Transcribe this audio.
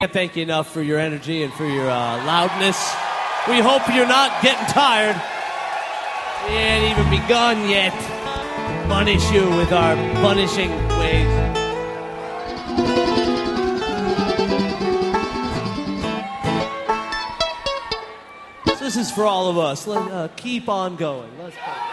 Can't thank you enough for your energy and for your loudness. We hope you're not getting tired. We ain't even begun yet. Punish you with our punishing ways. So this is for all of us. Let's keep on going. Let's go.